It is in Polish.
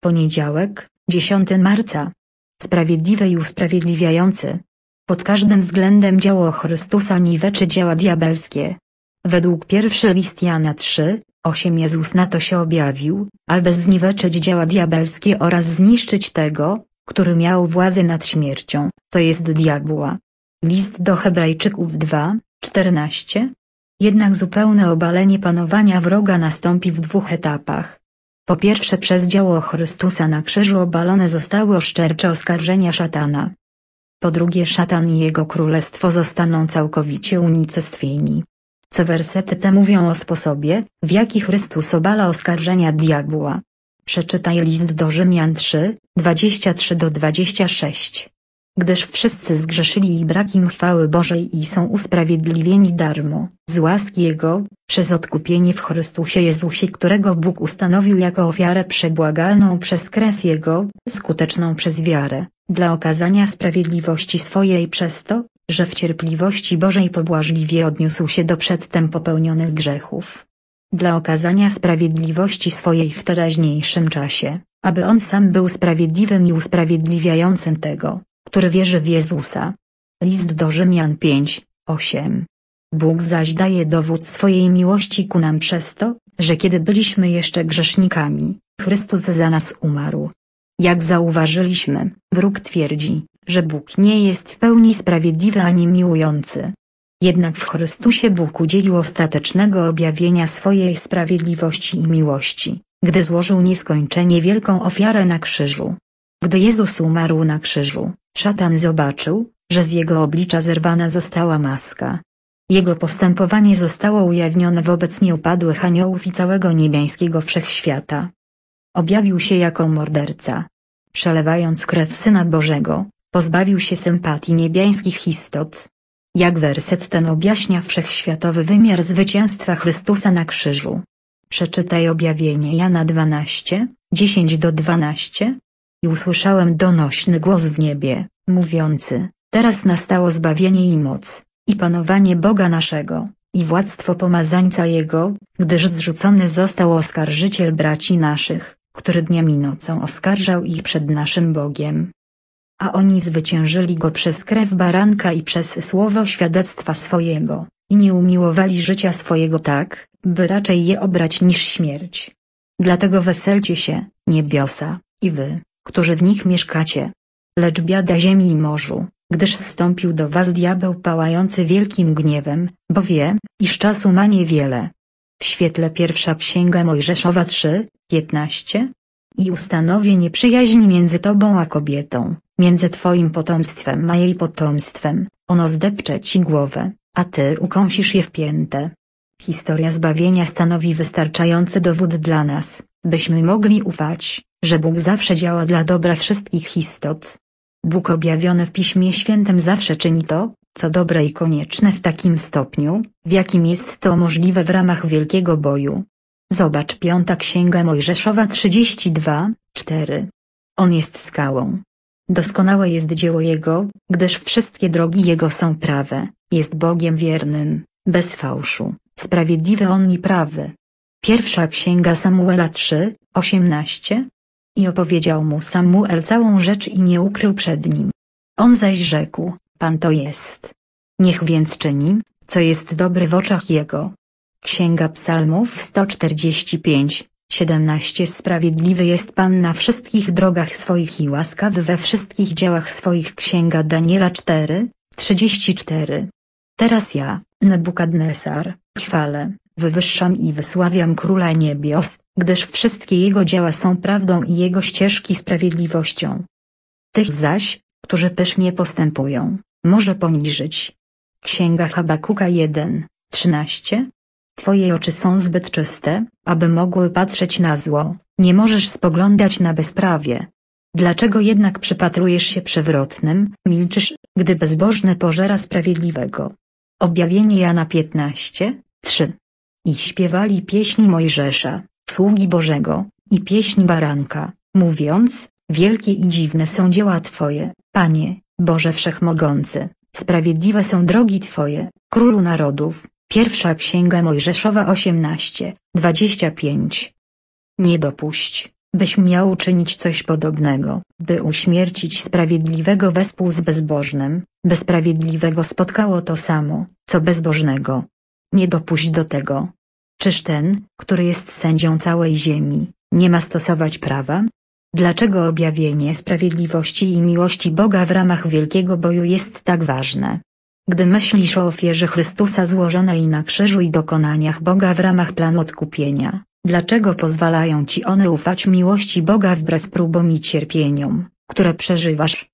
Poniedziałek, 10 marca. Sprawiedliwy i usprawiedliwiający. Pod każdym względem dzieło Chrystusa niweczy dzieła diabelskie. Według pierwszy list Jana 3:8 Jezus na to się objawił, aby zniweczyć dzieła diabelskie oraz zniszczyć tego, który miał władzę nad śmiercią, to jest diabła. List do Hebrajczyków 2:14. Jednak zupełne obalenie panowania wroga nastąpi w dwóch etapach. Po pierwsze, przez dzieło Chrystusa na krzyżu obalone zostały oszczercze oskarżenia szatana. Po drugie, szatan i jego królestwo zostaną całkowicie unicestwieni. Co wersety te mówią o sposobie, w jaki Chrystus obala oskarżenia diabła. Przeczytaj list do Rzymian 3:23-26. Gdyż wszyscy zgrzeszyli i brak im chwały Bożej i są usprawiedliwieni darmo, z łaski Jego, przez odkupienie w Chrystusie Jezusie, którego Bóg ustanowił jako ofiarę przebłagalną przez krew Jego, skuteczną przez wiarę, dla okazania sprawiedliwości swojej przez to, że w cierpliwości Bożej pobłażliwie odniósł się do przedtem popełnionych grzechów. Dla okazania sprawiedliwości swojej w teraźniejszym czasie, aby On sam był sprawiedliwym i usprawiedliwiającym tego, który wierzy w Jezusa. List do Rzymian 5:8. Bóg zaś daje dowód swojej miłości ku nam przez to, że kiedy byliśmy jeszcze grzesznikami, Chrystus za nas umarł. Jak zauważyliśmy, wróg twierdzi, że Bóg nie jest w pełni sprawiedliwy ani miłujący. Jednak w Chrystusie Bóg udzielił ostatecznego objawienia swojej sprawiedliwości i miłości, gdy złożył nieskończenie wielką ofiarę na krzyżu. Gdy Jezus umarł na krzyżu, szatan zobaczył, że z jego oblicza zerwana została maska. Jego postępowanie zostało ujawnione wobec nieupadłych aniołów i całego niebiańskiego wszechświata. Objawił się jako morderca. Przelewając krew Syna Bożego, pozbawił się sympatii niebiańskich istot. Jak werset ten objaśnia wszechświatowy wymiar zwycięstwa Chrystusa na krzyżu. Przeczytaj objawienie Jana 12:10-12. I usłyszałem donośny głos w niebie, mówiący: teraz nastało zbawienie i moc, i panowanie Boga naszego, i władztwo pomazańca Jego, gdyż zrzucony został oskarżyciel braci naszych, który dniem i nocą oskarżał ich przed naszym Bogiem. A oni zwyciężyli Go przez krew baranka i przez słowo świadectwa swojego, i nie umiłowali życia swojego tak, by raczej je obrać niż śmierć. Dlatego weselcie się, niebiosa, i wy, którzy w nich mieszkacie. Lecz biada ziemi i morzu, gdyż zstąpił do was diabeł pałający wielkim gniewem, bo wie, iż czasu ma niewiele. W świetle pierwsza Księga Mojżeszowa 3:15. I ustanowię nieprzyjaźń między tobą a kobietą, między twoim potomstwem a jej potomstwem, ono zdepcze ci głowę, a ty ukąsisz je w piętę. Historia zbawienia stanowi wystarczający dowód dla nas, byśmy mogli ufać, że Bóg zawsze działa dla dobra wszystkich istot. Bóg objawiony w Piśmie Świętym zawsze czyni to, co dobre i konieczne w takim stopniu, w jakim jest to możliwe w ramach wielkiego boju. Zobacz piąta Księga Mojżeszowa 32:4. On jest skałą. Doskonałe jest dzieło Jego, gdyż wszystkie drogi Jego są prawe, jest Bogiem wiernym, bez fałszu, sprawiedliwy On i prawy. Pierwsza Księga Samuela 3:18. I opowiedział mu Samuel całą rzecz i nie ukrył przed nim. On zaś rzekł: Pan to jest. Niech więc czyni, co jest dobre w oczach Jego. Księga Psalmów 145:17 Sprawiedliwy jest Pan na wszystkich drogach swoich i łaskawy we wszystkich dziełach swoich. Księga Daniela 4:34. Teraz ja, Nebukadnesar, chwalę, wywyższam i wysławiam Króla Niebios, gdyż wszystkie Jego dzieła są prawdą i Jego ścieżki sprawiedliwością. Tych zaś, którzy pysznie postępują, może poniżyć. Księga Habakuka 1:13. Twoje oczy są zbyt czyste, aby mogły patrzeć na zło, nie możesz spoglądać na bezprawie. Dlaczego jednak przypatrujesz się przewrotnym, milczysz, gdy bezbożny pożera sprawiedliwego? Objawienie Jana 15:3. I śpiewali pieśni Mojżesza, sługi Bożego, i pieśń baranka, mówiąc: wielkie i dziwne są dzieła Twoje, Panie, Boże Wszechmogący, sprawiedliwe są drogi Twoje, Królu narodów. Pierwsza Księga Mojżeszowa 18:25. Nie dopuść, byś miał uczynić coś podobnego, by uśmiercić sprawiedliwego wespół z bezbożnym, by sprawiedliwego spotkało to samo, co bezbożnego. Nie dopuść do tego. Czyż ten, który jest sędzią całej ziemi, nie ma stosować prawa? Dlaczego objawienie sprawiedliwości i miłości Boga w ramach wielkiego boju jest tak ważne? Gdy myślisz o ofierze Chrystusa złożonej na krzyżu i dokonaniach Boga w ramach planu odkupienia, dlaczego pozwalają ci one ufać miłości Boga wbrew próbom i cierpieniom, które przeżywasz?